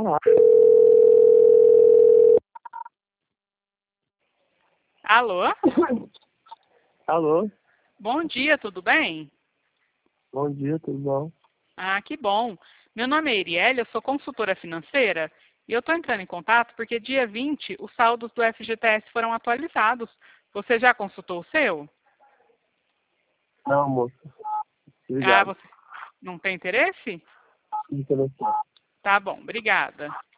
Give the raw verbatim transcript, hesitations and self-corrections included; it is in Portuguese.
Caralho. Alô? Alô? Bom dia, tudo bem? Bom dia, tudo bom? Ah, que bom. Meu nome é Iriele, eu sou consultora financeira e eu estou entrando em contato porque dia vinte os saldos do F G T S foram atualizados. Você já consultou o seu? Não, moça. Ah, Obrigado. você não tem interesse? Interessante. Tá bom, obrigada.